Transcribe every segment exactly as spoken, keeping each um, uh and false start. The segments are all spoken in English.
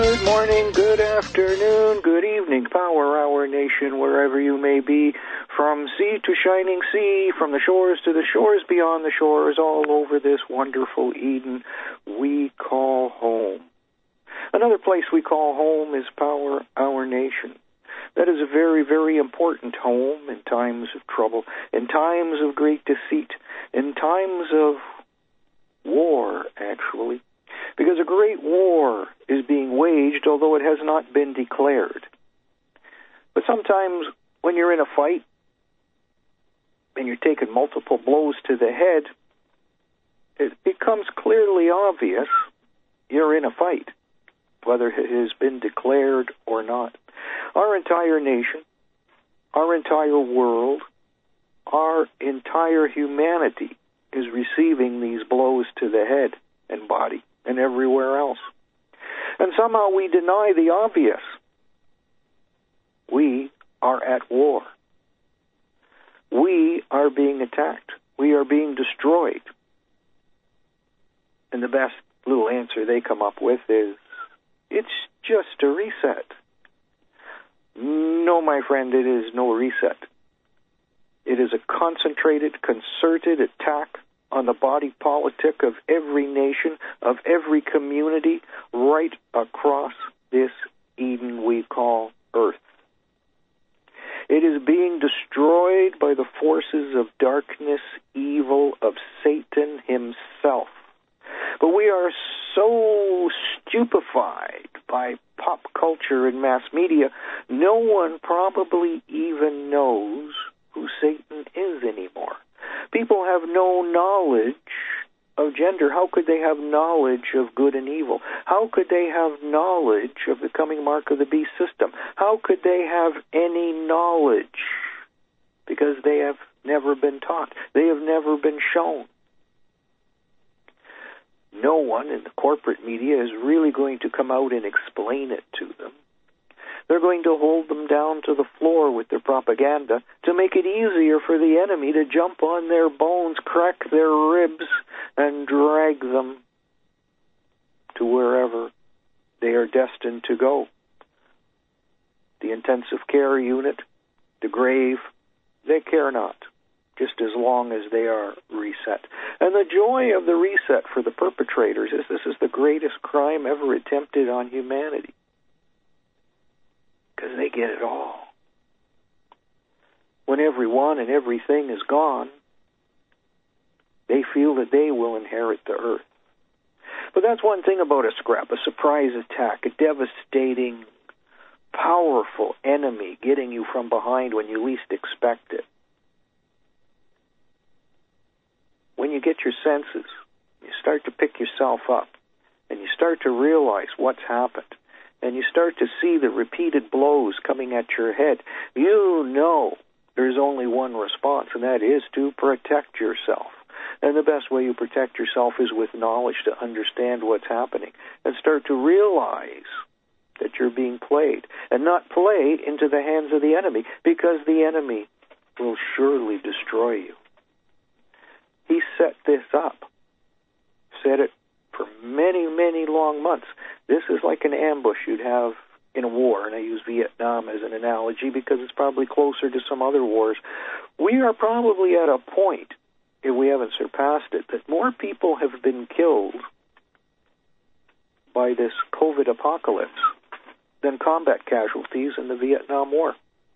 Good morning, good afternoon, good evening, Power Hour Nation, wherever you may be, from sea to shining sea, from the shores to the shores beyond the shores, all over this wonderful Eden we call home. Another place we call home is Power Hour Nation. That is a very, very important home in times of trouble, in times of great deceit, in times of war, actually. Because a great war is being waged, although it has not been declared. But sometimes when you're in a fight and you're taking multiple blows to the head, it becomes clearly obvious you're in a fight, whether it has been declared or not. Our entire nation, our entire world, our entire humanity is receiving these blows to the head and body and everywhere else. And somehow we deny the obvious. We are at war. We are being attacked. We are being destroyed. And the best little answer they come up with is, it's just a reset. No, my friend, it is no reset. It is a concentrated, concerted attack on the body politic of every nation, of every community, right across this Eden we call Earth. It is being destroyed by the forces of darkness, evil, of Satan himself. But we are so stupefied by pop culture and mass media, no one probably even knows who Satan is anymore. People have no knowledge of gender. How could they have knowledge of good and evil? How could they have knowledge of the coming mark of the beast system? How could they have any knowledge? Because they have never been taught. They have never been shown. No one in the corporate media is really going to come out and explain it to them. They're going to hold them down to the floor with their propaganda to make it easier for the enemy to jump on their bones, crack their ribs, and drag them to wherever they are destined to go. The intensive care unit, the grave, they care not, just as long as they are reset. And the joy of the reset for the perpetrators is this is the greatest crime ever attempted on humanity. Because they get it all. When everyone and everything is gone, they feel that they will inherit the earth. But that's one thing about a scrap, a surprise attack, a devastating, powerful enemy getting you from behind when you least expect it. When you get your senses, you start to pick yourself up, and you start to realize what's happened, and you start to see the repeated blows coming at your head, you know there's only one response, and that is to protect yourself. And the best way you protect yourself is with knowledge to understand what's happening and start to realize that you're being played, and not play into the hands of the enemy, because the enemy will surely destroy you. He set this up, set it for many, many long months. This is like an ambush you'd have in a war, and I use Vietnam as an analogy because it's probably closer to some other wars. We are probably at a point, if we haven't surpassed it, that more people have been killed by this COVID apocalypse than combat casualties in the Vietnam War.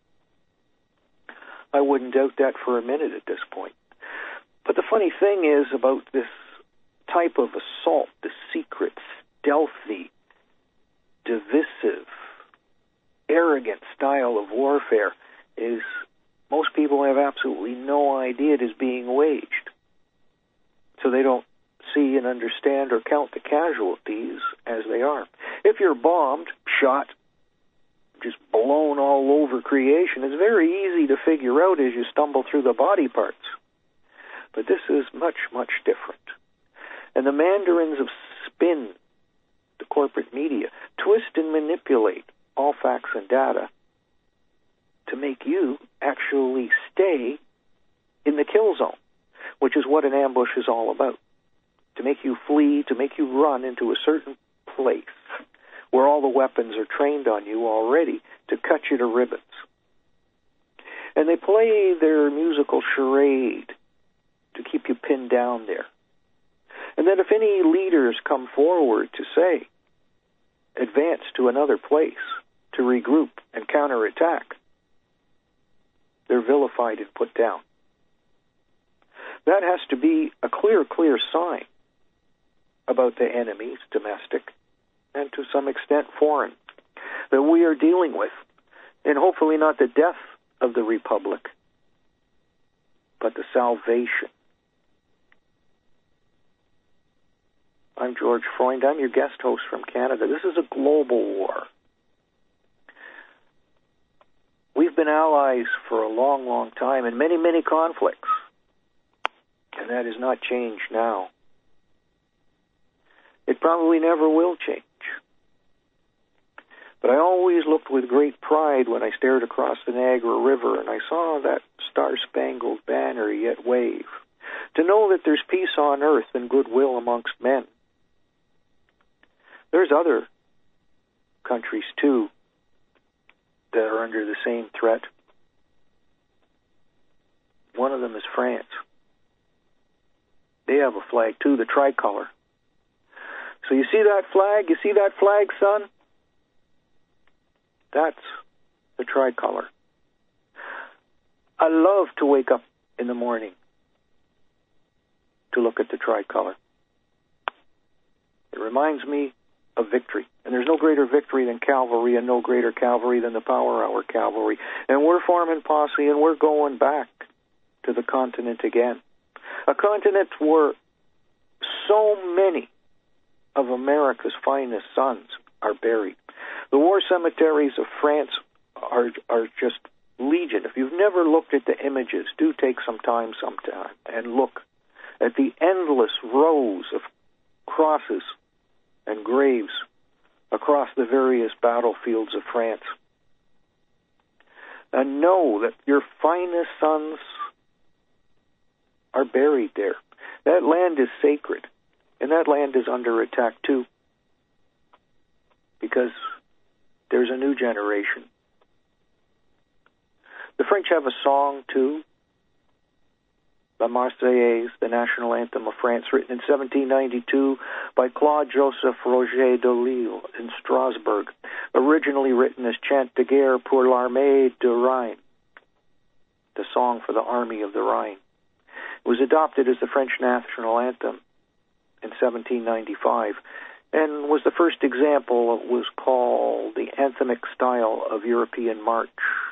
I wouldn't doubt that for a minute at this point. But the funny thing is about this type of assault, the secret, stealthy, divisive, arrogant style of warfare, is most people have absolutely no idea it is being waged. So they don't see and understand or count the casualties as they are. If you're bombed, shot, just blown all over creation, it's very easy to figure out as you stumble through the body parts. But this is much, much different. And the mandarins of spin, the corporate media, twist and manipulate all facts and data to make you actually stay in the kill zone, which is what an ambush is all about. To make you flee, to make you run into a certain place where all the weapons are trained on you already to cut you to ribbons. And they play their musical charade to keep you pinned down there. And then if any leaders come forward to say, advance to another place to regroup and counterattack, they're vilified and put down. That has to be a clear, clear sign about the enemies, domestic, and to some extent foreign, that we are dealing with, and hopefully not the death of the Republic, but the salvation. I'm George Freund. I'm your guest host from Canada. This is a global war. We've been allies for a long, long time in many, many conflicts, and that has not changed now. It probably never will change. But I always looked with great pride when I stared across the Niagara River and I saw that star-spangled banner yet wave, to know that there's peace on earth and goodwill amongst men. There's other countries, too, that are under the same threat. One of them is France. They have a flag, too, the tricolor. So you see that flag? You see that flag, son? That's the tricolor. I love to wake up in the morning to look at the tricolor. It reminds me of victory. And there's no greater victory than cavalry, and no greater cavalry than the Power Hour cavalry. And we're forming posse, and we're going back to the continent again. A continent where so many of America's finest sons are buried. The war cemeteries of France are are just legion. If you've never looked at the images, do take some time sometime and look at the endless rows of crosses and graves across the various battlefields of France. And know that your finest sons are buried there. That land is sacred, and that land is under attack too, because there's a new generation. The French have a song, too, La Marseillaise, the national anthem of France, written in seventeen ninety-two by Claude-Joseph Roger de Lille in Strasbourg, originally written as Chant de guerre pour l'armée de Rhine, the song for the Army of the Rhine. It was adopted as the French national anthem in seventeen ninety-five, and was the first example of what was called the anthemic style of European march.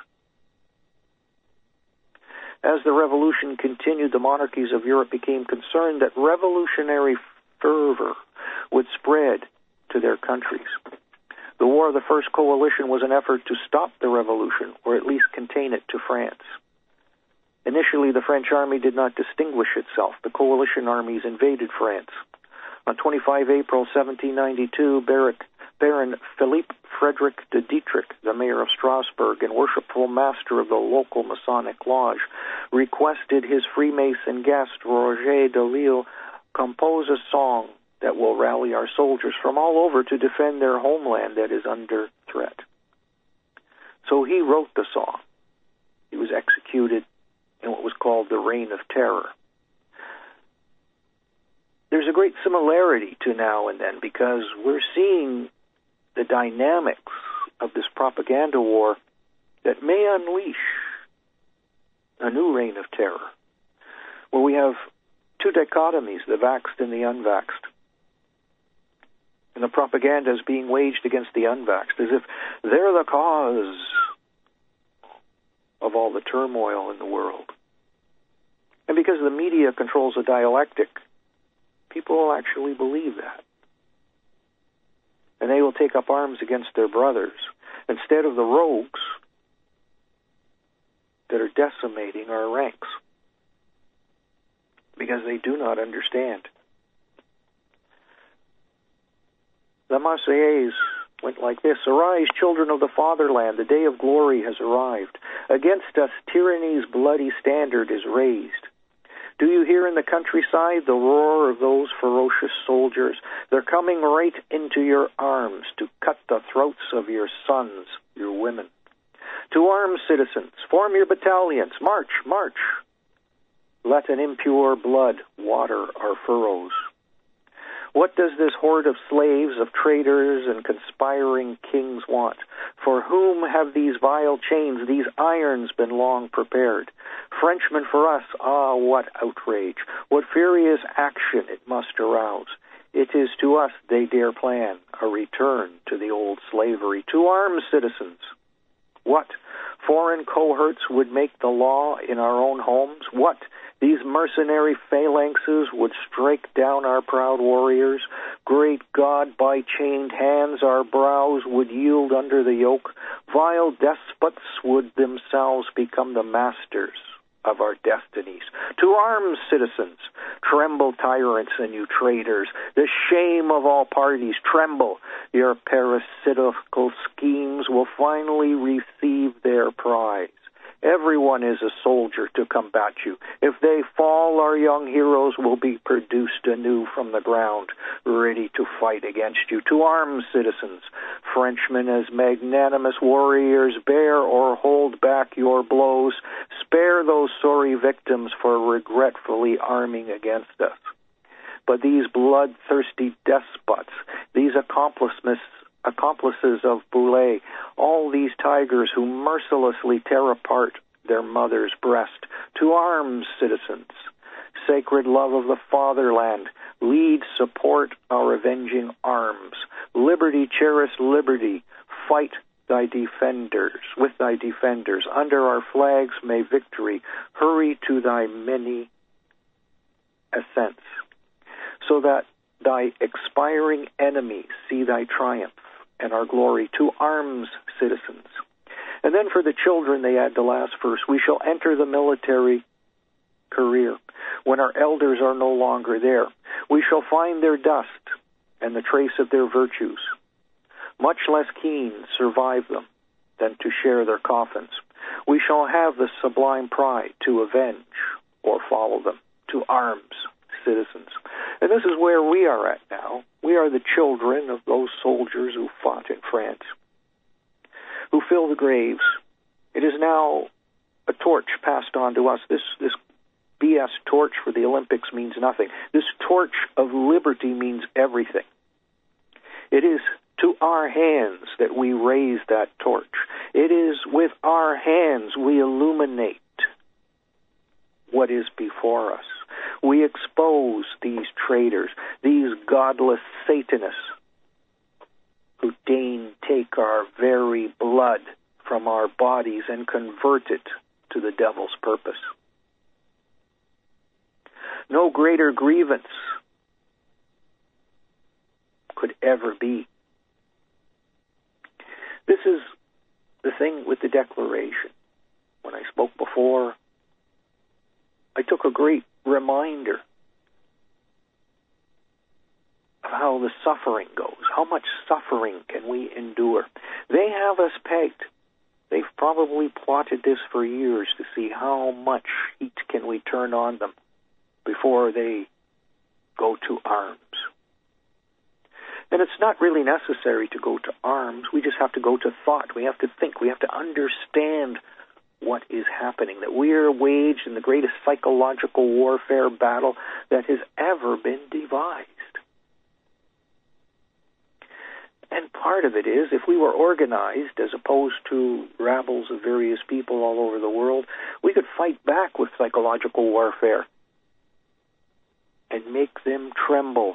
As the revolution continued, the monarchies of Europe became concerned that revolutionary fervor would spread to their countries. The War of the First Coalition was an effort to stop the revolution, or at least contain it to France. Initially, the French army did not distinguish itself. The coalition armies invaded France. On the twenty-fifth of April, seventeen ninety-two, Baron Philippe Frederick de Dietrich, the mayor of Strasbourg and worshipful master of the local Masonic lodge, requested his Freemason guest, Roger de Lille, compose a song that will rally our soldiers from all over to defend their homeland that is under threat. So he wrote the song. He was executed in what was called the Reign of Terror. There's a great similarity to now and then, because we're seeing the dynamics of this propaganda war that may unleash a new reign of terror, where we have two dichotomies, the vaxxed and the unvaxxed. And the propaganda is being waged against the unvaxxed, as if they're the cause of all the turmoil in the world. And because the media controls the dialectic, people will actually believe that. And they will take up arms against their brothers instead of the rogues that are decimating our ranks, because they do not understand. The Marseillaise went like this: Arise, children of the fatherland, the day of glory has arrived. Against us tyranny's bloody standard is raised. Do you hear in the countryside the roar of those ferocious soldiers? They're coming right into your arms to cut the throats of your sons, your women. To arms, citizens, form your battalions, march, march. Let an impure blood water our furrows. What does this horde of slaves, of traitors and conspiring kings want? For whom have these vile chains, these irons been long prepared? Frenchmen for us, ah, what outrage, what furious action it must arouse. It is to us they dare plan a return to the old slavery. To arms, citizens. What? Foreign cohorts would make the law in our own homes? What? These mercenary phalanxes would strike down our proud warriors? Great God, by chained hands our brows would yield under the yoke. Vile despots would themselves become the masters of our destinies. To arms, citizens! Tremble, tyrants and you traitors! The shame of all parties, tremble! Your parasitical schemes will finally receive their prize. Everyone is a soldier to combat you. If they fall, our young heroes will be produced anew from the ground, ready to fight against you. To arms, citizens! Frenchmen as magnanimous warriors, bear or hold back your blows. Spare those sorry victims for regretfully arming against us. But these bloodthirsty despots, these accomplices, accomplices of Boulay, all these tigers who mercilessly tear apart their mother's breast. To arms, citizens! Sacred love of the fatherland, lead, support our avenging arms. Liberty, cherish liberty, fight thy defenders, with thy defenders. Under our flags may victory hurry to thy many ascents, so that thy expiring enemies see thy triumph and our glory. To arms, citizens! And then for the children, they add the last verse, we shall enter the military career when our elders are no longer there. We shall find their dust and the trace of their virtues. Much less keen survive them than to share their coffins. We shall have the sublime pride to avenge or follow them. To arms, citizens. And this is where we are at now. We are the children of those soldiers who fought in France, who fill the graves. It is now a torch passed on to us. This, this B S torch for the Olympics means nothing. This torch of liberty means everything. It is to our hands that we raise that torch. It is with our hands we illuminate what is before us. We expose these traitors, these godless Satanists who deign take our very blood from our bodies and convert it to the devil's purpose. No greater grievance could ever be. This is the thing with the Declaration. When I spoke before, I took a great reminder of how the suffering goes. How much suffering can we endure? They have us pegged. They've probably plotted this for years to see how much heat can we turn on them before they go to arms. And it's not really necessary to go to arms. We just have to go to thought. We have to think. We have to understand what is happening, that we are waged in the greatest psychological warfare battle that has ever been devised. And part of it is, if we were organized as opposed to rabbles of various people all over the world, we could fight back with psychological warfare and make them tremble.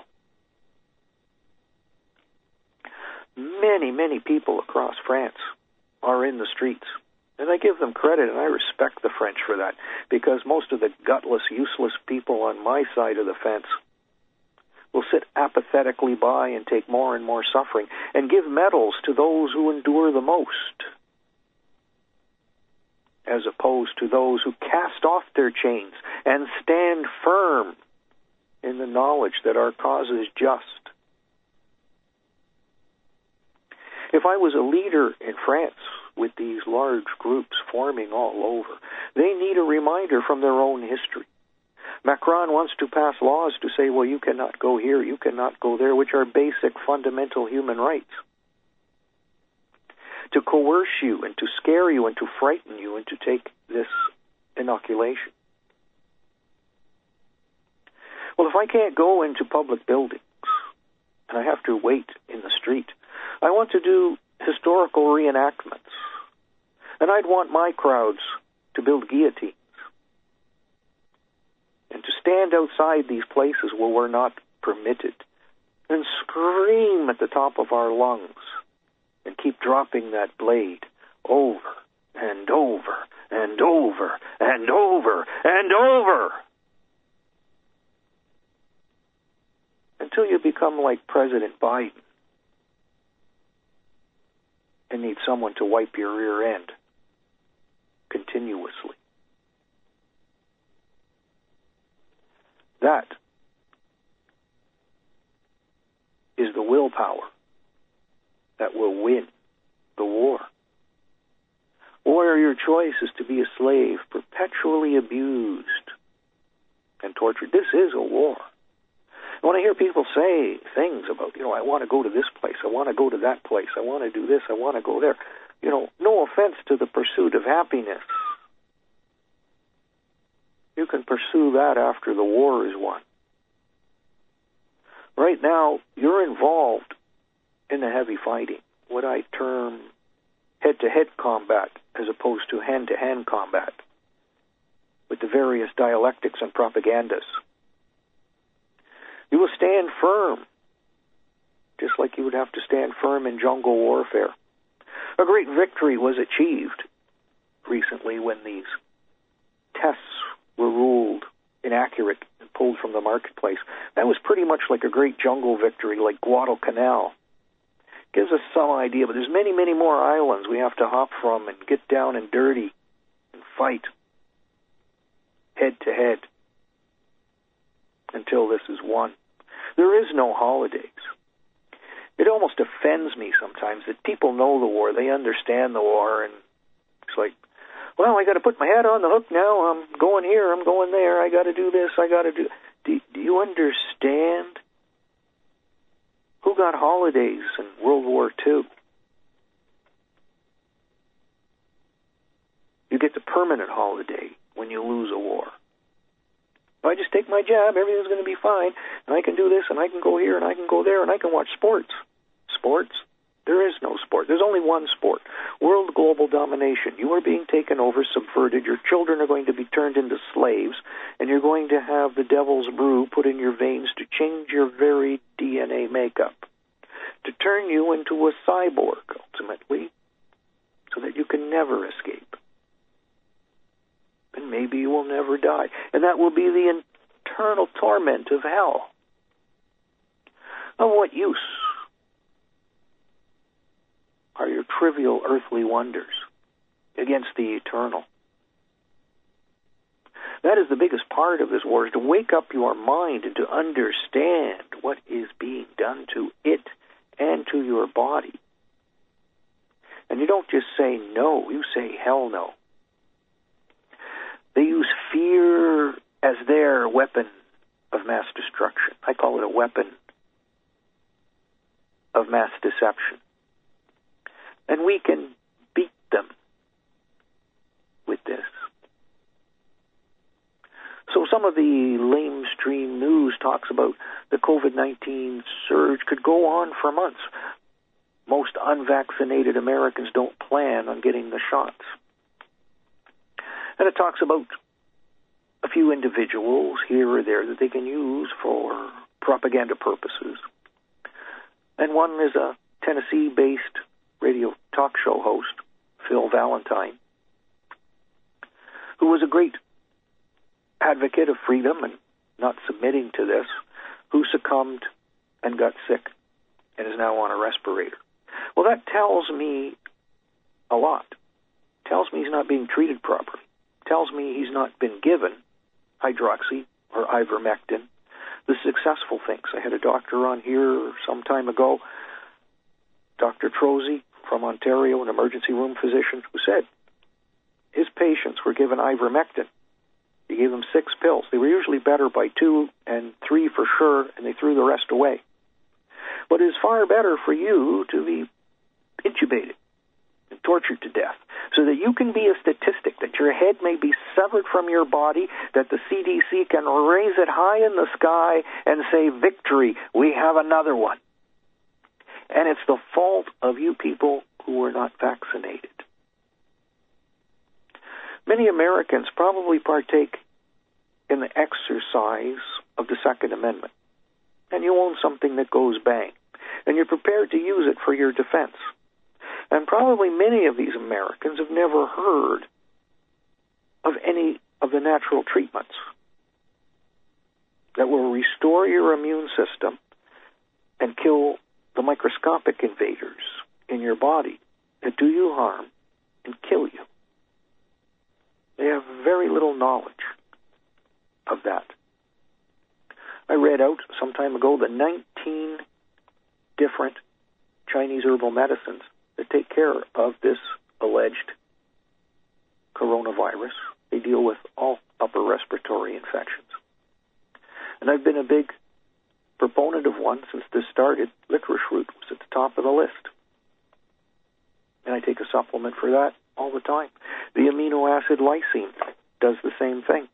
Many, many people across France are in the streets. And I give them credit, and I respect the French for that, because most of the gutless, useless people on my side of the fence will sit apathetically by and take more and more suffering and give medals to those who endure the most, as opposed to those who cast off their chains and stand firm in the knowledge that our cause is just. If I was a leader in France with these large groups forming all over, they need a reminder from their own history. Macron wants to pass laws to say, well, you cannot go here, you cannot go there, which are basic fundamental human rights. To coerce you and to scare you and to frighten you and to take this inoculation. Well, if I can't go into public buildings and I have to wait in the street, I want to do historical reenactments. And I'd want my crowds to build guillotines and to stand outside these places where we're not permitted and scream at the top of our lungs and keep dropping that blade over and over and over and over and over until you become like President Biden and need someone to wipe your rear end continuously. That is the willpower that will win the war. Or your choice is to be a slave, perpetually abused and tortured. This is a war. When I hear people say things about, you know, I want to go to this place, I want to go to that place, I want to do this, I want to go there, you know, no offense to the pursuit of happiness. You can pursue that after the war is won. Right now, you're involved in the heavy fighting, what I term head-to-head combat as opposed to hand-to-hand combat with the various dialectics and propagandas. You will stand firm, just like you would have to stand firm in jungle warfare. A great victory was achieved recently when these tests were ruled inaccurate and pulled from the marketplace. That was pretty much like a great jungle victory, like Guadalcanal. Gives us some idea, but there's many, many more islands we have to hop from and get down and dirty and fight head-to-head until this is won. There is no holidays. It almost offends me sometimes that people know the war, they understand the war, and it's like, well, I got to put my hat on the hook now. I'm going here, I'm going there. I got to do this, I got to do... do... Do you understand? Who got holidays in World War Two? You get the permanent holiday when you lose a war. If I just take my jab, everything's going to be fine, and I can do this, and I can go here, and I can go there, and I can watch sports. Sports? There is no sport. There's only one sport. World global domination. You are being taken over, subverted. Your children are going to be turned into slaves, and you're going to have the devil's brew put in your veins to change your very D N A makeup, to turn you into a cyborg, ultimately, so that you can never escape. And maybe you will never die. And that will be the eternal torment of hell. Of what use are your trivial earthly wonders against the eternal? That is the biggest part of this war, is to wake up your mind and to understand what is being done to it and to your body. And you don't just say no, you say hell no. They use fear as their weapon of mass destruction. I call it a weapon of mass deception. And we can beat them with this. So some of the lamestream news talks about the COVID nineteen surge could go on for months. Most unvaccinated Americans don't plan on getting the shots. And it talks about a few individuals here or there that they can use for propaganda purposes. And one is a Tennessee-based radio talk show host, Phil Valentine, who was a great advocate of freedom and not submitting to this, who succumbed and got sick and is now on a respirator. Well, that tells me a lot. Tells me he's not being treated properly. Tells me he's not been given hydroxy or ivermectin, the successful things. I had a doctor on here some time ago, Doctor Trozy from Ontario, an emergency room physician, who said his patients were given ivermectin You gave them six pills. They were usually better by two and three for sure, and they threw the rest away. But it's far better for you to be intubated and tortured to death so that you can be a statistic, that your head may be severed from your body, that the C D C can raise it high in the sky and say, victory, we have another one. And it's the fault of you people who are not vaccinated. Many Americans probably partake in the exercise of the Second Amendment, and you own something that goes bang, and you're prepared to use it for your defense. And probably many of these Americans have never heard of any of the natural treatments that will restore your immune system and kill the microscopic invaders in your body that do you harm and kill you. They have very little knowledge of that. I read out some time ago the nineteen different Chinese herbal medicines that take care of this alleged coronavirus. They deal with all upper respiratory infections. And I've been a big proponent of one since this started. Licorice root was at the top of the list. And I take a supplement for that all the time. The amino acid lysine does the same thing.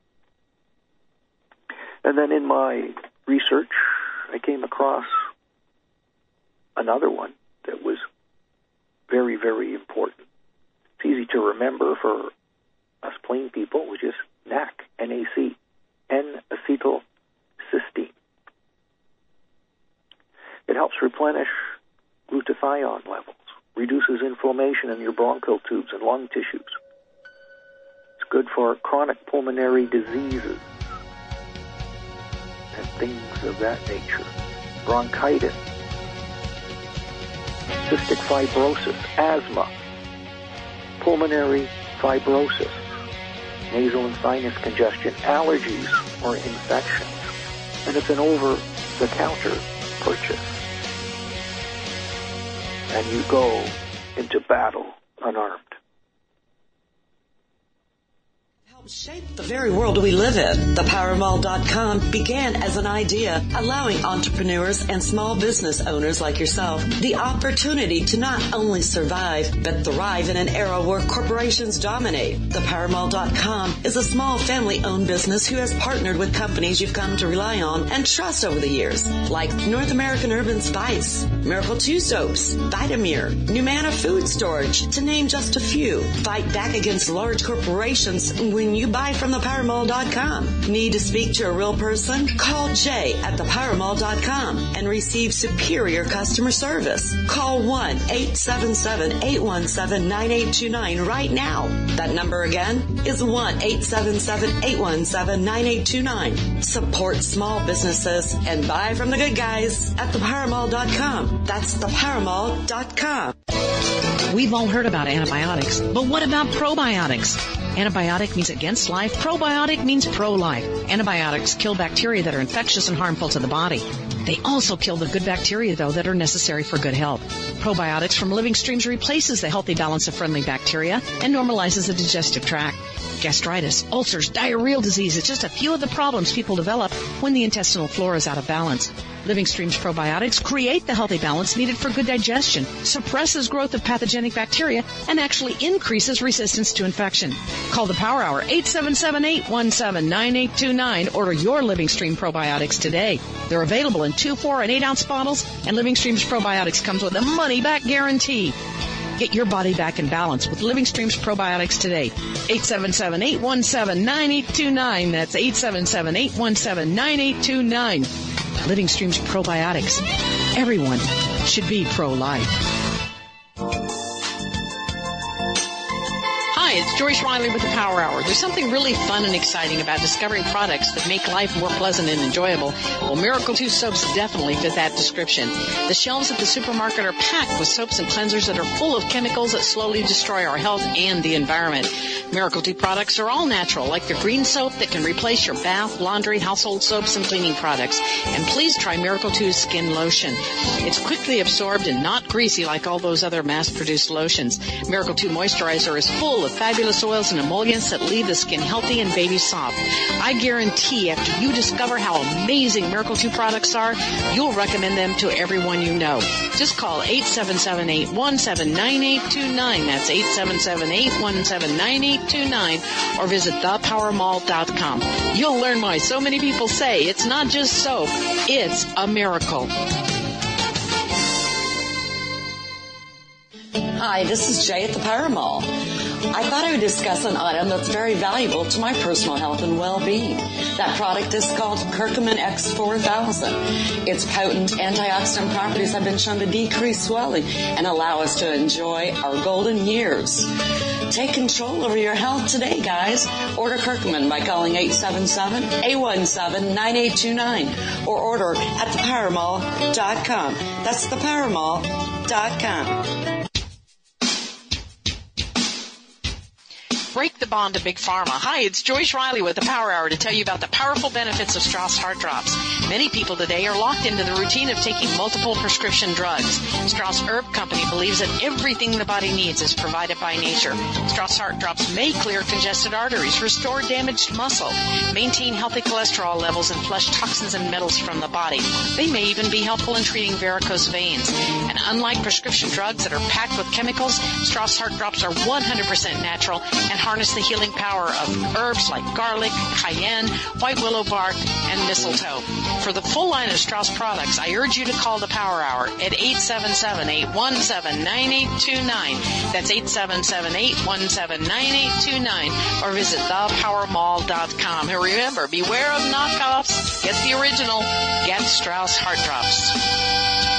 And then in my research, I came across another one that was very, very important. It's easy to remember for us plain people, which is N A C, N A C, N-acetylcysteine. It helps replenish glutathione levels, reduces inflammation in your bronchial tubes and lung tissues. It's good for chronic pulmonary diseases and things of that nature. Bronchitis, cystic fibrosis, asthma, pulmonary fibrosis, nasal and sinus congestion, allergies or infections. And it's an over-the-counter purchase. And you go into battle unarmed. Shape the very world we live in. The Powerball dot com began as an idea allowing entrepreneurs and small business owners like yourself the opportunity to not only survive, but thrive in an era where corporations dominate. The Powerball dot com is a small family-owned business who has partnered with companies you've come to rely on and trust over the years, like North American Herb and Spice, Miracle two Soaps, Vitamir, Numana Food Storage, to name just a few. Fight back against large corporations when you buy from the Powerball dot com. Need to speak to a real person? Call Jay at the Powerball dot com and receive superior customer service. Call one eight seven seven, eight one seven, nine eight two nine right now. That number again is one eight seven seven, eight one seven, nine eight two nine. Support small businesses and buy from the good guys at the Powerball dot com. That's the Powerball dot com. We've all heard about antibiotics, but what about probiotics? Antibiotic means against life. Probiotic means pro-life. Antibiotics kill bacteria that are infectious and harmful to the body. They also kill the good bacteria, though, that are necessary for good health. Probiotics from Living Streams replaces the healthy balance of friendly bacteria and normalizes the digestive tract. Gastritis, ulcers, diarrheal disease is just a few of the problems people develop when the intestinal flora is out of balance. Living Streams probiotics create the healthy balance needed for good digestion, suppresses growth of pathogenic bacteria, and actually increases resistance to infection. Call the Power Hour, eight seven seven, eight one seven, nine eight two nine. Order your Living Stream probiotics today. They're available in two, four, and eight ounce bottles, and Living Streams probiotics comes with a money-back guarantee. Get your body back in balance with Living Streams probiotics today. eight seven seven, eight one seven, nine eight two nine. That's eight seven seven, eight one seven, nine eight two nine. Living Streams probiotics. Everyone should be pro-life. Hi, it's Joyce Riley with the Power Hour. There's something really fun and exciting about discovering products that make life more pleasant and enjoyable. Well, Miracle two soaps definitely fit that description. The shelves at the supermarket are packed with soaps and cleansers that are full of chemicals that slowly destroy our health and the environment. Miracle two products are all natural, like the green soap that can replace your bath, laundry, household soaps, and cleaning products. And please try Miracle two's skin lotion. It's quickly absorbed and not greasy like all those other mass-produced lotions. Miracle two moisturizer is full of fabulous oils and emollients that leave the skin healthy and baby soft. I guarantee after you discover how amazing Miracle two products are, you'll recommend them to everyone you know. Just call eight seven seven, eight one seven, nine eight two nine. That's eight seven seven, eight one seven, nine eight two nine, or visit the power mall dot com. You'll learn why so many people say it's not just soap, it's a miracle. Hi, this is Jay at the Power Mall. I thought I would discuss an item that's very valuable to my personal health and well-being. That product is called Curcumin X four thousand. Its potent antioxidant properties have been shown to decrease swelling and allow us to enjoy our golden years. Take control over your health today, guys. Order Curcumin by calling eight seven seven, eight one seven, nine eight two nine or order at the power mall dot com. That's the power mall dot com. Break the bond to Big Pharma. Hi, it's Joyce Riley with the Power Hour to tell you about the powerful benefits of Strauss Heart Drops. Many people today are locked into the routine of taking multiple prescription drugs. Strauss Herb Company believes that everything the body needs is provided by nature. Strauss Heart Drops may clear congested arteries, restore damaged muscle, maintain healthy cholesterol levels, and flush toxins and metals from the body. They may even be helpful in treating varicose veins. And unlike prescription drugs that are packed with chemicals, Strauss Heart Drops are one hundred percent natural and harness the healing power of herbs like garlic, cayenne, white willow bark, and mistletoe. For the full line of Strauss products, I urge you to call the Power Hour at eight seven seven, eight one seven, nine eight two nine. That's eight seven seven, eight one seven, nine eight two nine, or visit the power mall dot com. And remember, beware of knockoffs. Get the original. Get Strauss Heart Drops.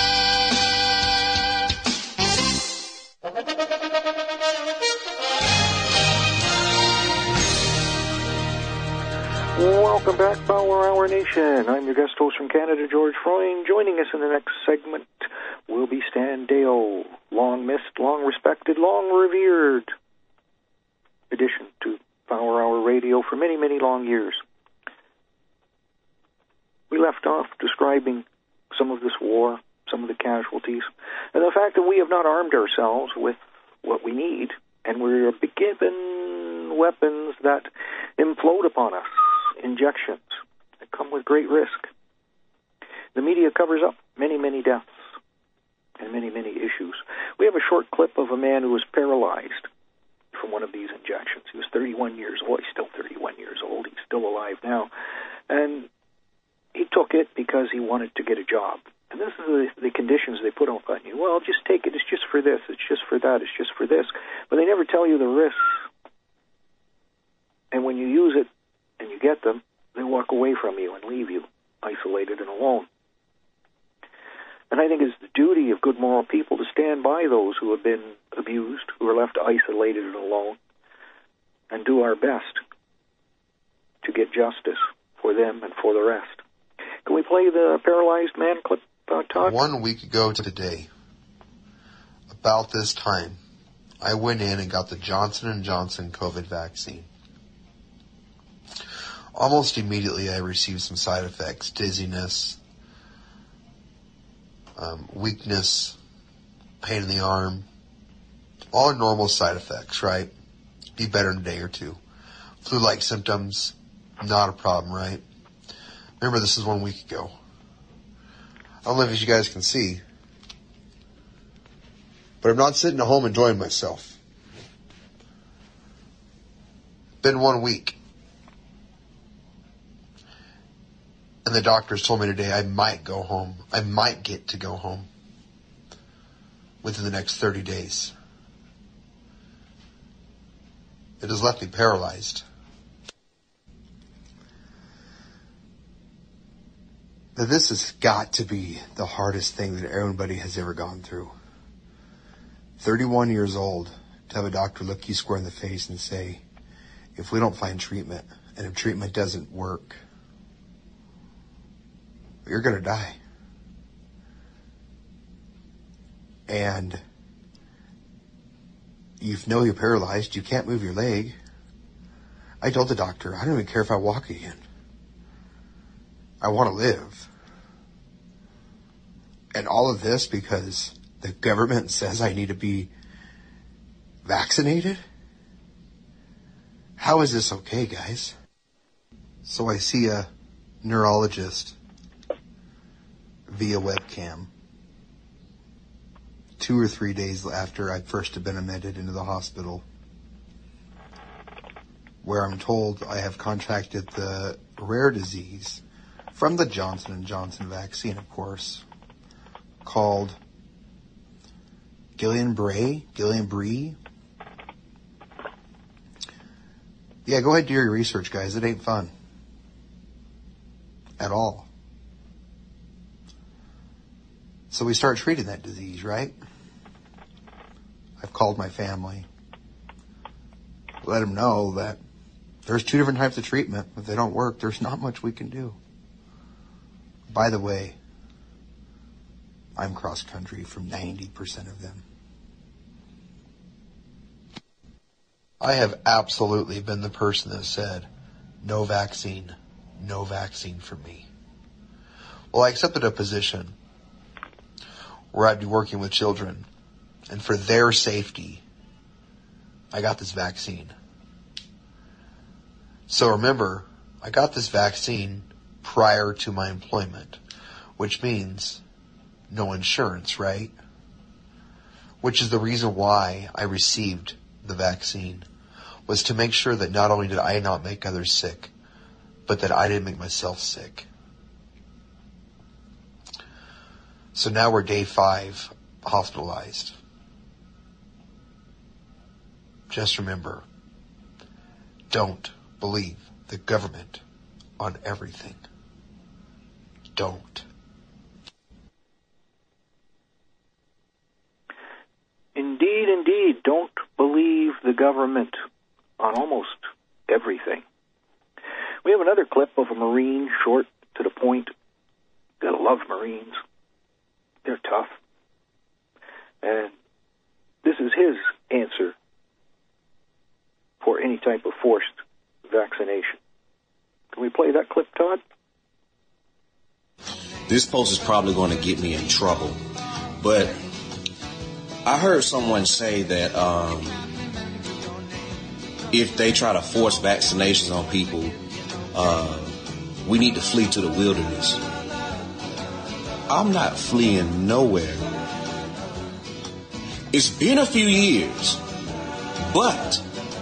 Welcome back, Power Hour Nation. I'm your guest host from Canada, George Freund. Joining us in the next segment will be Stan Deyo, long missed, long respected, long revered addition to Power Hour Radio for many, many long years. We left off describing some of this war, some of the casualties, and the fact that we have not armed ourselves with what we need, and we're given weapons that implode upon us. Injections that come with great risk. The media covers up many, many deaths and many, many issues. We have a short clip of a man who was paralyzed from one of these injections. He was thirty-one years old. He's still thirty-one years old. He's still alive now. And he took it because he wanted to get a job. And this is the, the conditions they put on you. Well, just take it. It's just for this. It's just for that. It's just for this. But they never tell you the risks. And when you use it, and you get them, they walk away from you and leave you isolated and alone. And I think it's the duty of good moral people to stand by those who have been abused, who are left isolated and alone, and do our best to get justice for them and for the rest. Can we play the paralyzed man clip, uh, Todd? One week ago today, about this time, I went in and got the Johnson and Johnson COVID vaccine. Almost immediately, I received some side effects, dizziness, um, weakness, pain in the arm, all normal side effects, right? Be better in a day or two. Flu-like symptoms, not a problem, right? Remember, this is one week ago. I don't know if you guys can see, but I'm not sitting at home enjoying myself. Been one week. And the doctors told me today I might go home. I might get to go home within the next thirty days. It has left me paralyzed. Now, this has got to be the hardest thing that everybody has ever gone through. thirty-one years old, to have a doctor look you square in the face and say, if we don't find treatment, and if treatment doesn't work, you're going to die. And you know you're paralyzed. You can't move your leg. I told the doctor, I don't even care if I walk again. I want to live. And all of this because the government says I need to be vaccinated? How is this okay, guys? So I see a neurologist via webcam two or three days after I'd first been admitted into the hospital, where I'm told I have contracted the rare disease from the Johnson and Johnson vaccine, of course, called Guillain-Barré, Guillain-Barré. Yeah, go ahead and do your research, guys. It ain't fun. At all. So we start treating that disease, right? I've called my family. Let them know that there's two different types of treatment. If they don't work, there's not much we can do. By the way, I'm cross-country from ninety percent of them. I have absolutely been the person that said, no vaccine, no vaccine for me. Well, I accepted a position where I'd be working with children, and for their safety, I got this vaccine. So remember, I got this vaccine prior to my employment, which means no insurance, right? Which is the reason why I received the vaccine, was to make sure that not only did I not make others sick, but that I didn't make myself sick. So now we're day five, hospitalized. Just remember, don't believe the government on everything. Don't. Indeed, indeed, don't believe the government on almost everything. We have another clip of a Marine, short, to the point. Gotta love Marines. They're tough. And this is his answer for any type of forced vaccination. Can we play that clip, Todd? This post is probably going to get me in trouble, but I heard someone say that um, if they try to force vaccinations on people, uh, we need to flee to the wilderness. I'm not fleeing nowhere. It's been a few years, but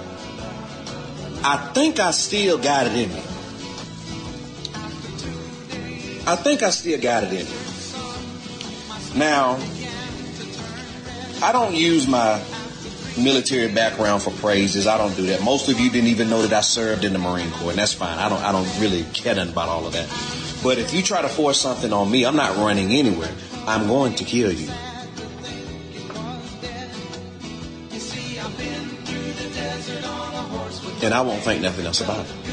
I think I still got it in me. I think I still got it in me. Now, I don't use my military background for praises. I don't do that. Most of you didn't even know that I served in the Marine Corps, and that's fine. I don't I don't really care nothing about all of that. But if you try to force something on me, I'm not running anywhere. I'm going to kill you. And I won't think nothing else about it.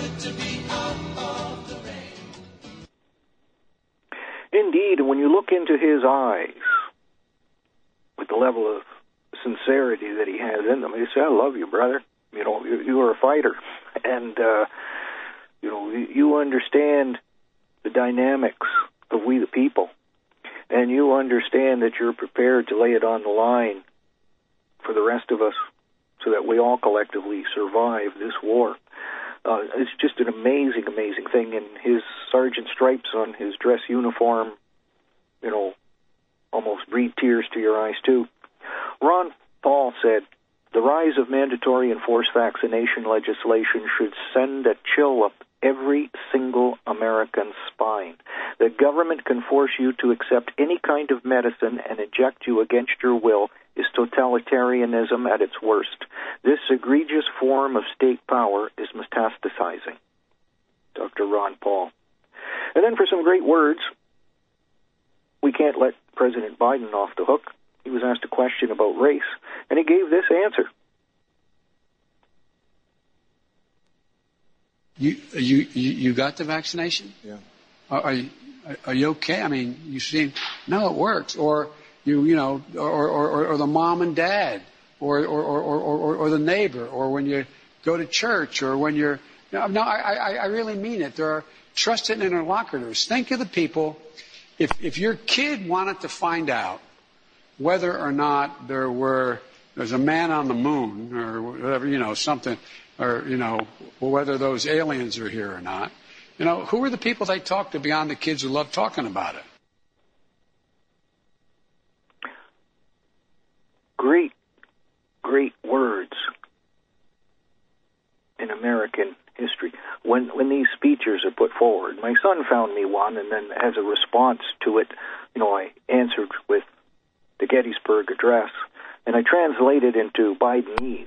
Indeed, and when you look into his eyes, with the level of sincerity that he has in them, he says, I love you, brother. You know, you, you are a fighter. And, uh, you know, you, you understand the dynamics of we the people. And you understand that you're prepared to lay it on the line for the rest of us so that we all collectively survive this war. Uh, it's just an amazing, amazing thing. And his sergeant stripes on his dress uniform, you know, almost breed tears to your eyes, too. Ron Paul said, the rise of mandatory and forced vaccination legislation should send a chill up every single American spine. The government can force you to accept any kind of medicine and inject you against your will is totalitarianism at its worst. This egregious form of state power is metastasizing. Doctor Ron Paul. And then for some great words, we can't let President Biden off the hook. He was asked a question about race, and he gave this answer. You you you got the vaccination? Yeah. Are, are you are you okay? I mean, you seem no, it works. Or you you know, or or, or the mom and dad, or or, or or or the neighbor, or when you go to church, or when you're no no. I I, I really mean it. There are trusted interlocutors. Think of the people. If if your kid wanted to find out whether or not there were there's a man on the moon or whatever, you know, something. or, you know, whether those aliens are here or not. You know, who are the people they talk to beyond the kids who love talking about it? Great, great words in American history. When when these speeches are put forward, my son found me one, and then as a response to it, you know, I answered with the Gettysburg Address, and I translated into Bidenese.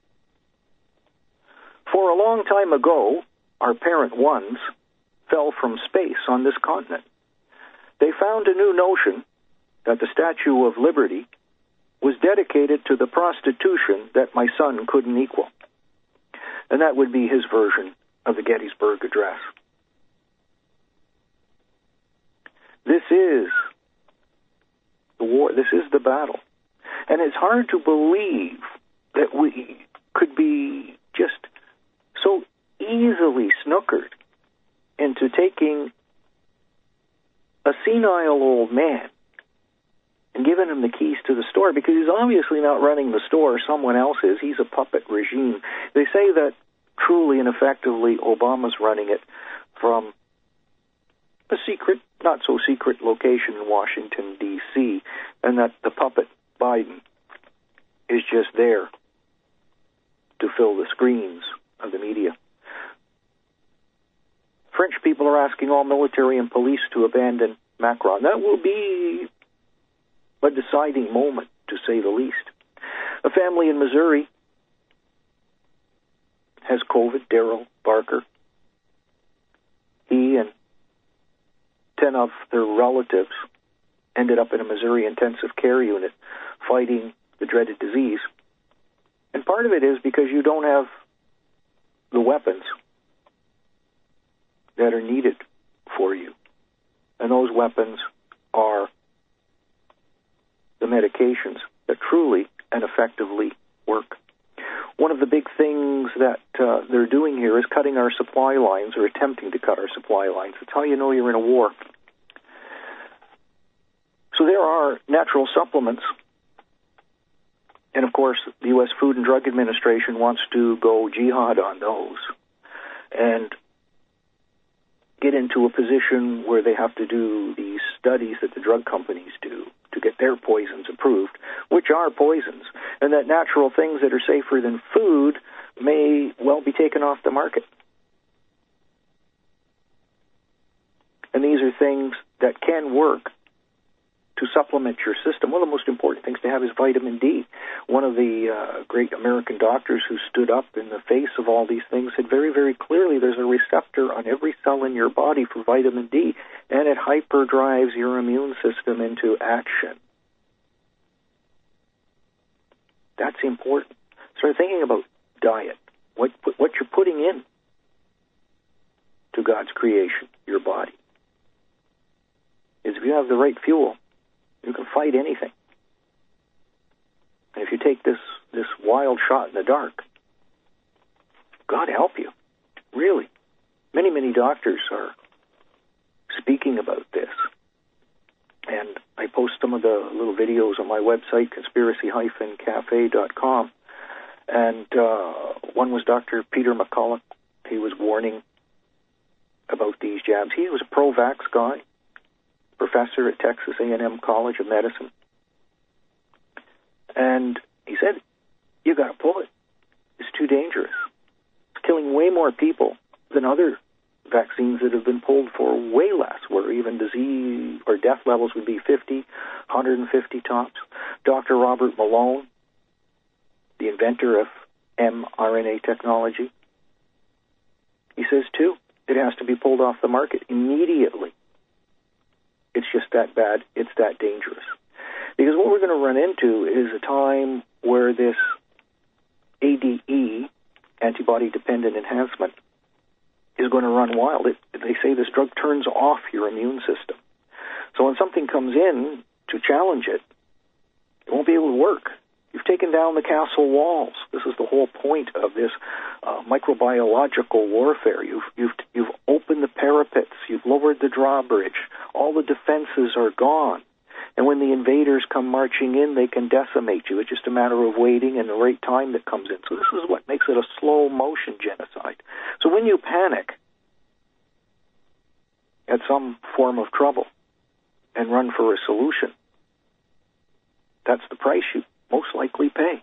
For a long time ago, our parent ones fell from space on this continent. They found a new notion that the Statue of Liberty was dedicated to the prostitution that my son couldn't equal. And that would be his version of the Gettysburg Address. This is the war. This is the battle. And it's hard to believe that we could be just so easily snookered into taking a senile old man and giving him the keys to the store, because he's obviously not running the store, someone else is. He's a puppet regime. They say that truly and effectively Obama's running it from a secret, not so secret location in Washington, D C, and that the puppet Biden is just there to fill the screens of the media. French people are asking all military and police to abandon Macron. That will be a deciding moment, to say the least. A family in Missouri has COVID, Daryl Barker. He and ten of their relatives ended up in a Missouri intensive care unit fighting the dreaded disease. And part of it is because you don't have the weapons that are needed for you. And those weapons are the medications that truly and effectively work. One of the big things that uh, they're doing here is cutting our supply lines, or attempting to cut our supply lines. That's how you know you're in a war. So there are natural supplements. And, of course, the U S Food and Drug Administration wants to go jihad on those and get into a position where they have to do these studies that the drug companies do to get their poisons approved, which are poisons, and that natural things that are safer than food may well be taken off the market. And these are things that can work to supplement your system. One of the most important things to have is vitamin D. One of the uh, great American doctors who stood up in the face of all these things said very, very clearly there's a receptor on every cell in your body for vitamin D, and it hyperdrives your immune system into action. That's important. Start thinking about diet, what, what you're putting in to God's creation, your body. Is if you have the right fuel, you can fight anything. And if you take this, this wild shot in the dark, God help you. Really. Many, many doctors are speaking about this. And I post some of the little videos on my website, conspiracy dash cafe dot com. And uh, one was Doctor Peter McCulloch. He was warning about these jabs. He was a pro-vax guy, professor at Texas A and M College of Medicine. And he said, you got to pull it. It's too dangerous. It's killing way more people than other vaccines that have been pulled for way less, where even disease or death levels would be fifty, one hundred fifty tops. Doctor Robert Malone, the inventor of mRNA technology, he says, too, it has to be pulled off the market immediately. It's just that bad. It's that dangerous. Because what we're going to run into is a time where this A D E, antibody-dependent enhancement, is going to run wild. It, they say this drug turns off your immune system. So when something comes in to challenge it, it won't be able to work. You've taken down the castle walls. This is the whole point of this uh, microbiological warfare. You've, you've, you've opened the parapets. You've lowered the drawbridge. All the defenses are gone. And when the invaders come marching in, they can decimate you. It's just a matter of waiting and the right time that comes in. So this is what makes it a slow-motion genocide. So when you panic at some form of trouble and run for a solution, that's the price you most likely pay.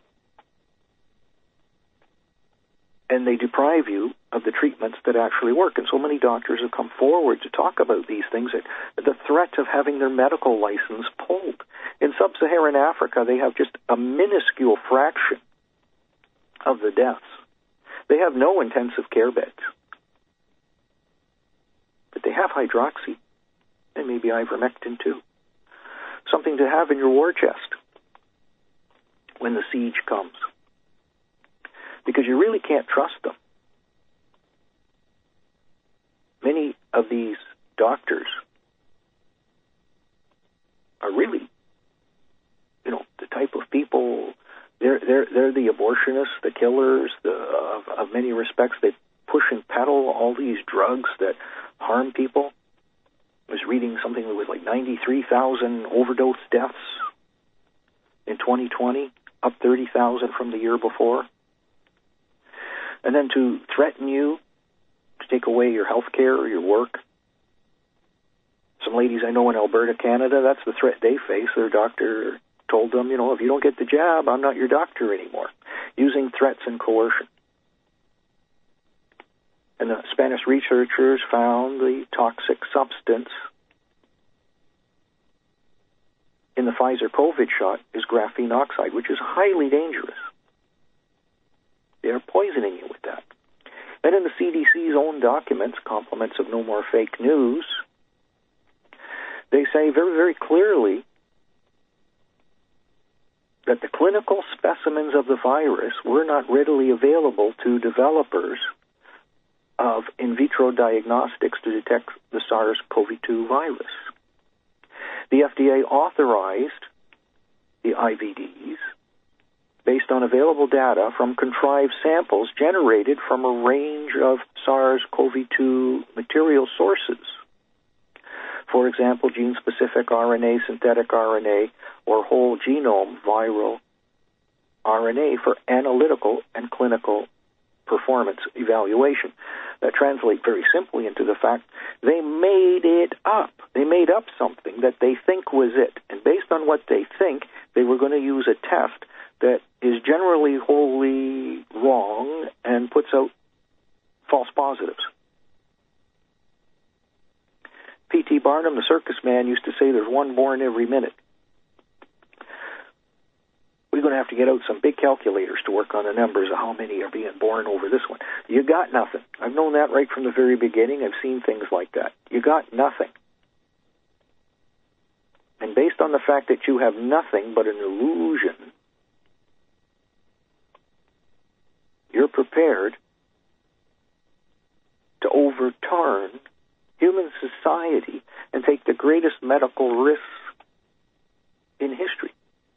And they deprive you of the treatments that actually work. And so many doctors have come forward to talk about these things, that the threat of having their medical license pulled. In sub-Saharan Africa, they have just a minuscule fraction of the deaths. They have no intensive care beds. But they have hydroxy and maybe ivermectin too. Something to have in your war chest when the siege comes. Because you really can't trust them. Many of these doctors are really, you know, the type of people, they're they're they're the abortionists, the killers, the of, of many respects. They push and peddle all these drugs that harm people. I was reading something that was like ninety-three thousand overdose deaths in twenty twenty, up thirty thousand from the year before. And then to threaten you, to take away your health care or your work. Some ladies I know in Alberta, Canada, that's the threat they face. Their doctor told them, you know, if you don't get the jab, I'm not your doctor anymore, using threats and coercion. And the Spanish researchers found the toxic substance in the Pfizer COVID shot is graphene oxide, which is highly dangerous. They're poisoning you with that. And in the C D C's own documents, Compliments of No More Fake News, they say very, very clearly that the clinical specimens of the virus were not readily available to developers of in vitro diagnostics to detect the SARS CoV two virus. The F D A authorized the I V Ds based on available data from contrived samples generated from a range of SARS CoV two material sources. For example, gene-specific R N A, synthetic R N A, or whole genome viral R N A for analytical and clinical performance evaluation. That translates very simply into the fact they made it up. They made up something that they think was it. And based on what they think, they were going to use a test that is generally wholly wrong and puts out false positives. P T Barnum, the circus man, used to say there's one born every minute. We're going to have to get out some big calculators to work on the numbers of how many are being born over this one. You got nothing. I've known that right from the very beginning. I've seen things like that. You got nothing. And based on the fact that you have nothing but an illusion, you're prepared to overturn human society and take the greatest medical risks in history.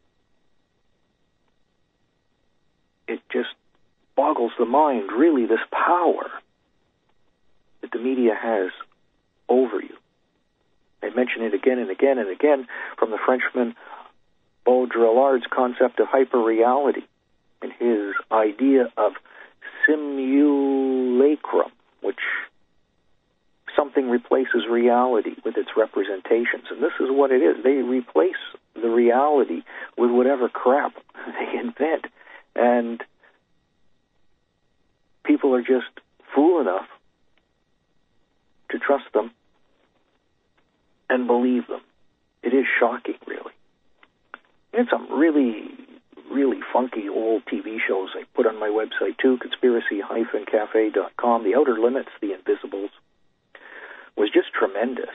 It just boggles the mind, really, this power that the media has over you. I mention it again and again and again from the Frenchman Baudrillard's concept of hyperreality and his idea of simulacrum, which something replaces reality with its representations. And this is what it is. They replace the reality with whatever crap they invent. And people are just fool enough to trust them and believe them. It is shocking, really. And some really, really funky old T V shows I put on my website, too, conspiracy dash cafe dot com. The Outer Limits, The Invisibles, was just tremendous.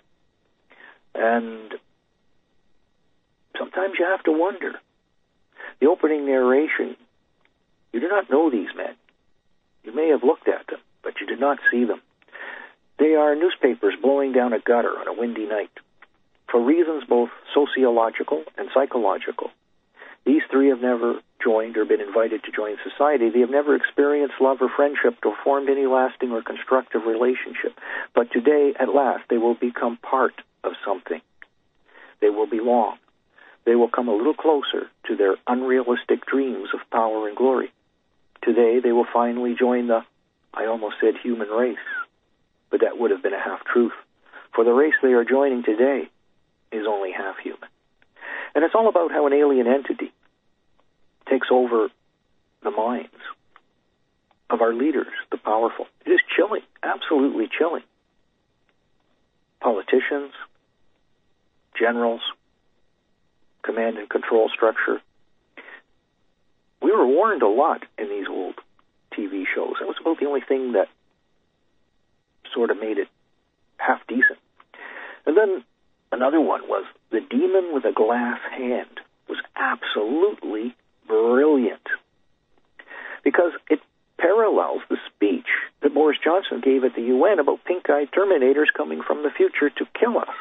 And sometimes you have to wonder. The opening narration, you do not know these men. You may have looked at them, but you did not see them. They are newspapers blowing down a gutter on a windy night. For reasons both sociological and psychological, these three have never joined or been invited to join society. They have never experienced love or friendship or formed any lasting or constructive relationship. But today, at last, they will become part of something. They will be long. They will come a little closer to their unrealistic dreams of power and glory. Today, they will finally join the, I almost said human race, but that would have been a half-truth, for the race they are joining today is only half human. And it's all about how an alien entity takes over the minds of our leaders, the powerful. It is chilling, absolutely chilling. Politicians, generals, command and control structure. We were warned a lot in these old T V shows. That was about the only thing that sort of made it half decent. And then another one was The Demon with a Glass Hand. Was absolutely brilliant because it parallels the speech that Boris Johnson gave at the U N about pink-eyed Terminators coming from the future to kill us.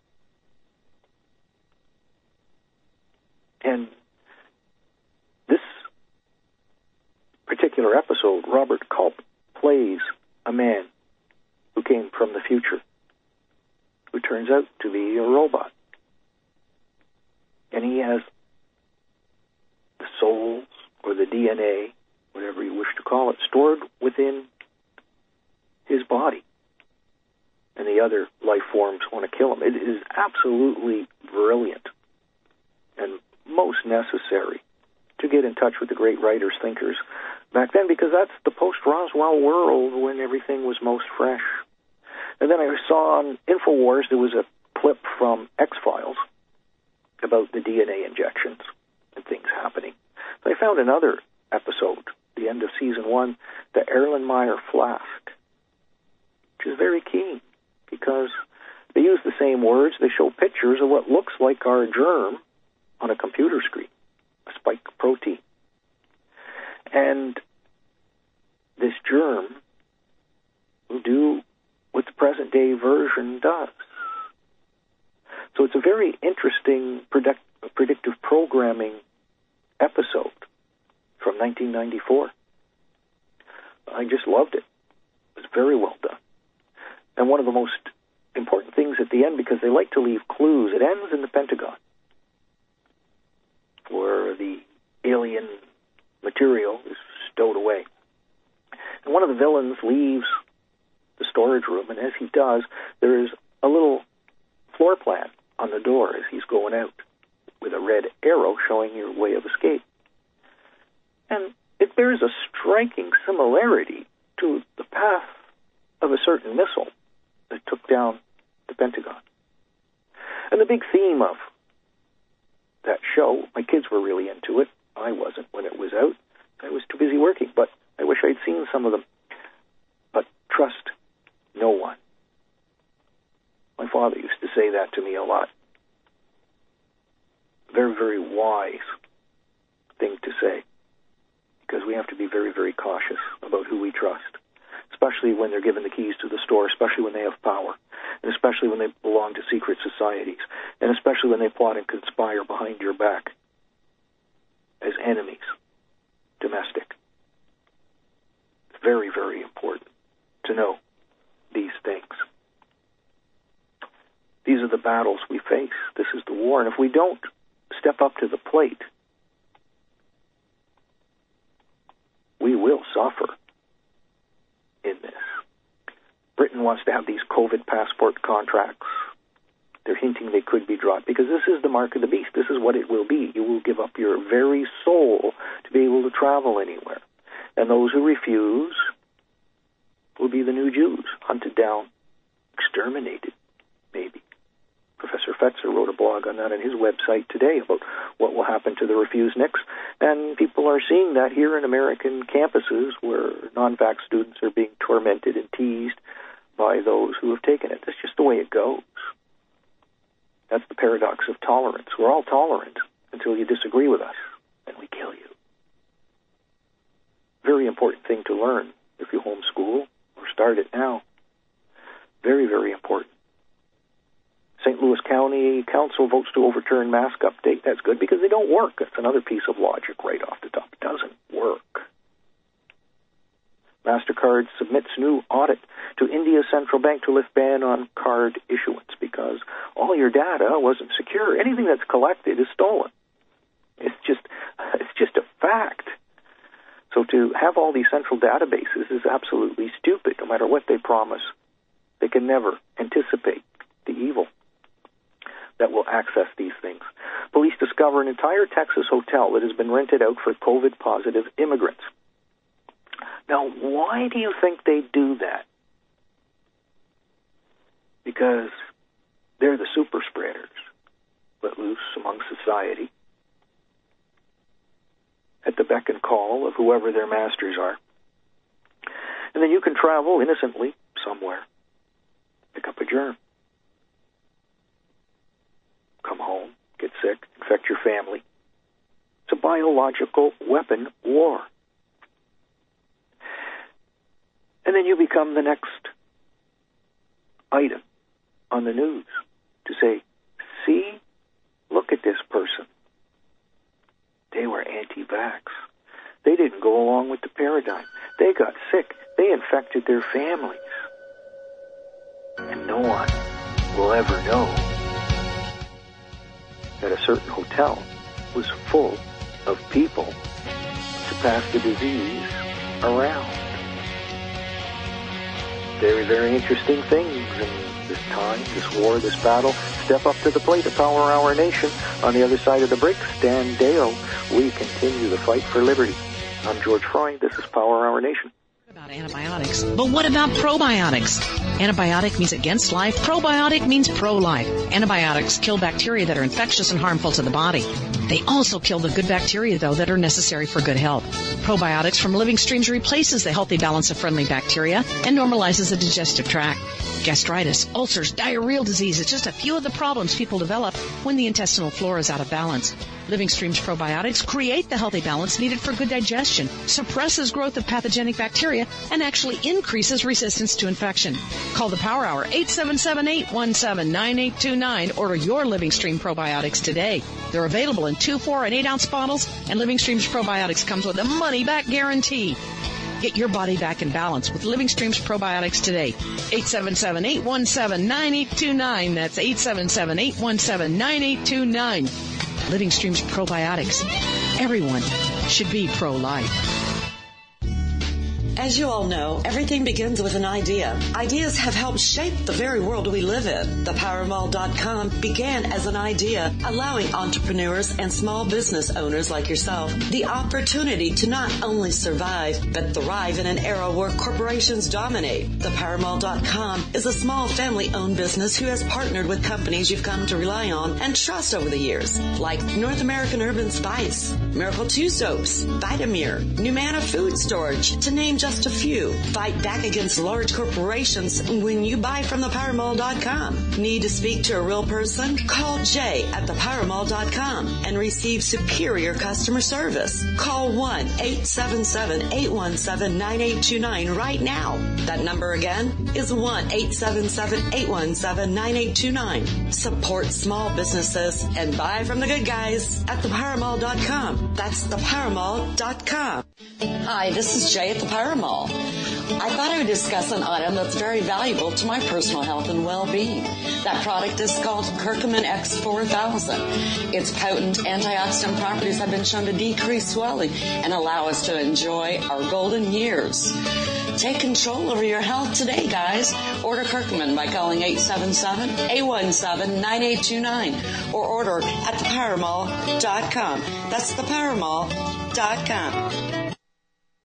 And this particular episode, Robert Culp plays a man who came from the future, who turns out to be a robot. And he has the souls, or the D N A, whatever you wish to call it, stored within his body. And the other life forms want to kill him. It is absolutely brilliant and most necessary to get in touch with the great writers, thinkers back then, because that's the post-Roswell world when everything was most fresh. And then I saw on InfoWars there was a clip from X-Files about the D N A injections and things happening. So I found another episode, the end of season one, the Erlenmeyer flask, which is very key because they use the same words. They show pictures of what looks like our germ on a computer screen, a spike protein. And this germ will do what the present-day version does. So it's a very interesting predict- predictive programming episode from nineteen ninety-four. I just loved it. It was very well done. And one of the most important things at the end, because they like to leave clues, it ends in the Pentagon, where the alien material is stowed away. And one of the villains leaves the storage room, and as he does, there is a little floor plan on the door as he's going out with a red arrow showing your way of escape. And it bears a striking similarity to the path of a certain missile that took down the Pentagon. And the big theme of that show, my kids were really into it. I wasn't when it was out. I was too busy working, but I wish I'd seen some of them. But trust no one. My father used to say that to me a lot. Very, very wise thing to say, because we have to be very, very cautious about who we trust, especially when they're given the keys to the store, especially when they have power, and especially when they belong to secret societies, and especially when they plot and conspire behind your back as enemies, domestic. It's very, very important to know these things. These are the battles we face. This is the war. And if we don't step up to the plate, we will suffer in this. Britain wants to have these COVID passport contracts. They're hinting they could be dropped because this is the mark of the beast. This is what it will be. You will give up your very soul to be able to travel anywhere. And those who refuse will be the new Jews, hunted down, exterminated, maybe. Professor Fetzer wrote a blog on that on his website today about what will happen to the refuseniks. And people are seeing that here in American campuses where non-vax students are being tormented and teased by those who have taken it. That's just the way it goes. That's the paradox of tolerance. We're all tolerant until you disagree with us, and we kill you. Very important thing to learn if you homeschool or start it now. Very, very important. Saint Louis County Council votes to overturn mask update. That's good because they don't work. That's another piece of logic right off the top. It doesn't work. MasterCard submits new audit to India's central bank to lift ban on card issuance because all your data wasn't secure. Anything that's collected is stolen. It's just, it's just a fact. So to have all these central databases is absolutely stupid, no matter what they promise. They can never anticipate the evil that will access these things. Police discover an entire Texas hotel that has been rented out for COVID-positive immigrants. Now, why do you think they do that? Because they're the super spreaders let loose among society at the beck and call of whoever their masters are. And then you can travel innocently somewhere, pick up a germ, come home, get sick, infect your family. It's a biological weapon war. And then you become the next item on the news to say, see, look at this person. They were anti-vax. They didn't go along with the paradigm. They got sick. They infected their families. And no one will ever know that a certain hotel was full of people to pass the disease around. Very, very interesting things in this time, this war, this battle. Step up to the plate of Power Hour Nation. On the other side of the break, Stan Dale. We continue the fight for liberty. I'm George Freund. This is Power Hour Nation. About antibiotics, but what about probiotics? Antibiotic means against life. Probiotic means pro-life. Antibiotics kill bacteria that are infectious and harmful to the body. They also kill the good bacteria, though, that are necessary for good health. Probiotics from Living Streams replaces the healthy balance of friendly bacteria and normalizes the digestive tract. Gastritis, ulcers, diarrheal disease is just a few of the problems people develop when the intestinal flora is out of balance. Living Streams probiotics create the healthy balance needed for good digestion, suppresses growth of pathogenic bacteria, and actually increases resistance to infection. Call the Power Hour, eight seven seven, eight one seven, nine eight two nine. Order your Living Stream probiotics today. They're available in two, four, and eight ounce bottles, and Living Streams probiotics comes with a money-back guarantee. Get your body back in balance with Living Streams probiotics today. eight seven seven, eight one seven, nine eight two nine. That's eight seven seven, eight one seven, nine eight two nine. Living Streams probiotics. Everyone should be pro-life. As you all know, everything begins with an idea. Ideas have helped shape the very world we live in. The power mall dot com began as an idea, allowing entrepreneurs and small business owners like yourself the opportunity to not only survive, but thrive in an era where corporations dominate. The power mall dot com is a small family-owned business who has partnered with companies you've come to rely on and trust over the years, like North American Urban Spice, Miracle two Soaps, Vitamir, Numana Food Storage, to name just a few. Fight back against large corporations when you buy from the power mall dot com. Need to speak to a real person? Call Jay at the power mall dot com and receive superior customer service. Call one, eight seven seven, eight one seven, nine eight two nine right now. That number again is one, eight seven seven, eight one seven, nine eight two nine. Support small businesses and buy from the good guys at the power mall dot com. That's the power mall dot com. Hi, this is Jay at the Power Mall. I thought I would discuss an item that's very valuable to my personal health and well-being. That product is called Curcumin X four thousand. Its potent antioxidant properties have been shown to decrease swelling and allow us to enjoy our golden years. Take control over your health today, guys. Order Curcumin by calling eight seven seven, eight one seven, nine eight two nine or order at the power mall dot com. That's the power mall dot com.